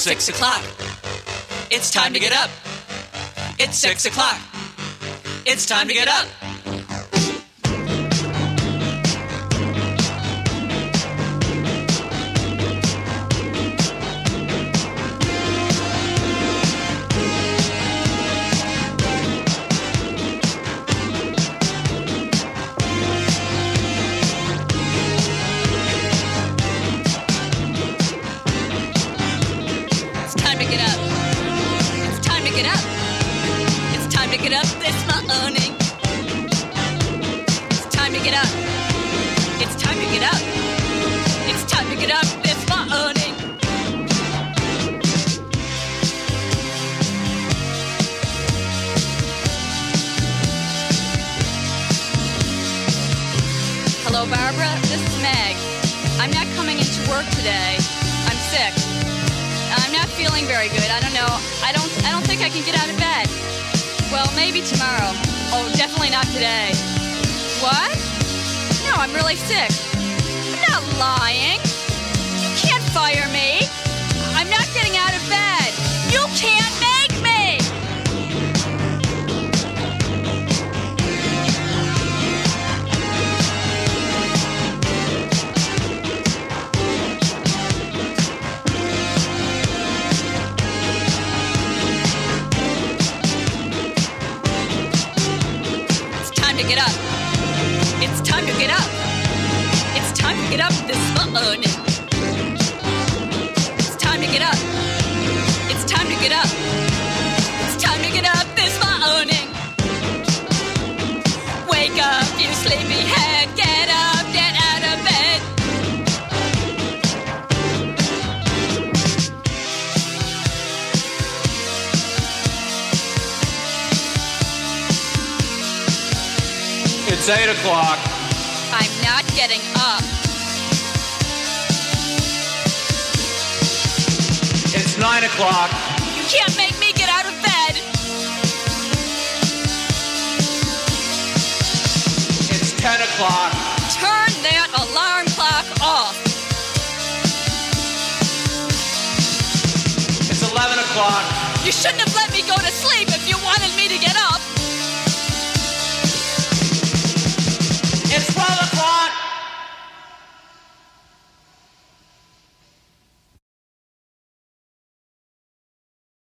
6 o'clock. It's time to get up. It's 6 o'clock. It's time to get up. Get up this morning. It's time to get up. It's time to get up. It's time to get up this morning. Hello, Barbara. This is Meg. I'm not coming into work today. I'm sick. I'm not feeling very good. I don't know. I don't think I can get out of bed. Well, maybe tomorrow. Oh, definitely not today. What? No, I'm really sick. I'm not lying. You can't fire me. I'm not getting out of bed. You can't make me. Get up. It's time to get up. It's time to get up this morning. It's time to get up. It's time to get up. It's time to get up this morning. Wake up, you sleepyhead. Get up, get out of bed. It's 8 o'clock. I'm not getting up. It's 9 o'clock. You can't make me get out of bed. It's 10 o'clock. Turn that alarm clock off. It's 11 o'clock. You shouldn't have let me go to sleep if you wanted me to get up.